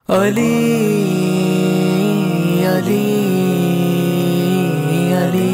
علی علی علی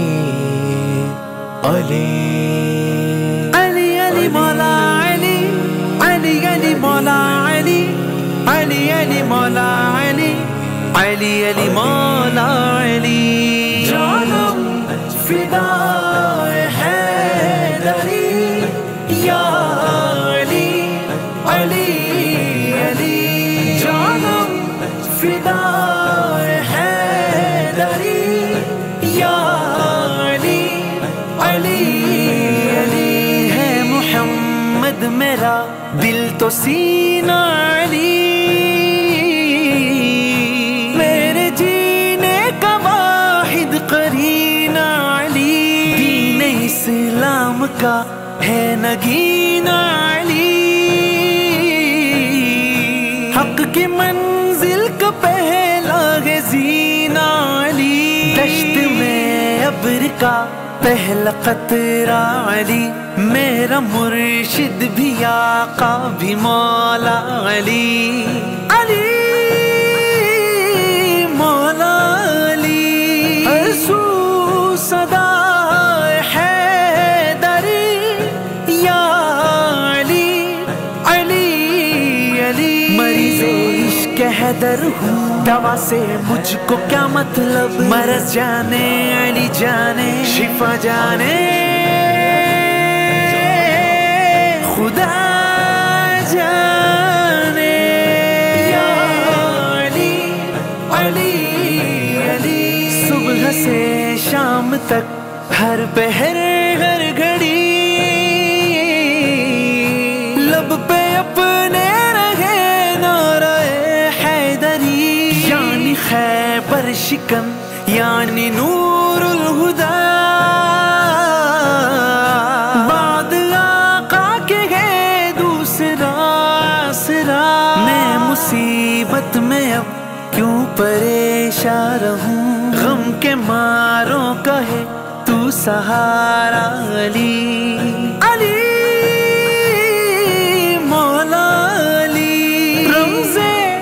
علی علی علی مولا علی علی علی مولا علی علی علی مولا علی علی علی مولا علی جانم فدائے حیدری یا علی علی علی جانم فدائے حیدری یا علی علی علی ہے محمد میرا دل تو سینہ علی میرے جینے کا واحد قرینہ علی دین اسلام کا ہے نگینہ علی حق کی منزل کا پہلا ہے زینہ علی دشت میں ابر کا پہلا قطرہ علی میرا مرشد بھی آقا بھی مولا علی علی مولا علی ارسو صدا حیدری یا علی علی علی مریض عشق حیدر ہوں دوا سے مجھ کو کیا مطلب مرض جانے علی جانے شفا جانے خدا جانے یا علی علی علی صبح سے شام تک ہر پہر ہر گھڑی لب پہ اپنے رہے نعرہ حیدری یعنی خیبر شکن یعنی نور الہدا بعد آقا کے ہے دوسرا آسرا میں مصیبت میں اب کیوں پریشان رہوں غم کے ماروں کا ہے تو سہارا علی علی مولا علی رمز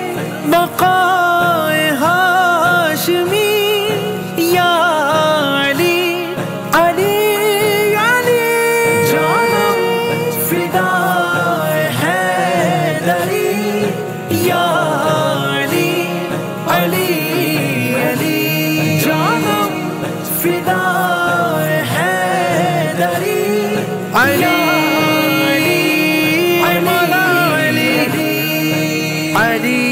بقائے ہاشمی یا علی علی علی جانم فدائے حیدری یا علی علی علی جانم فدائے حیدری علی علی مولا علی علی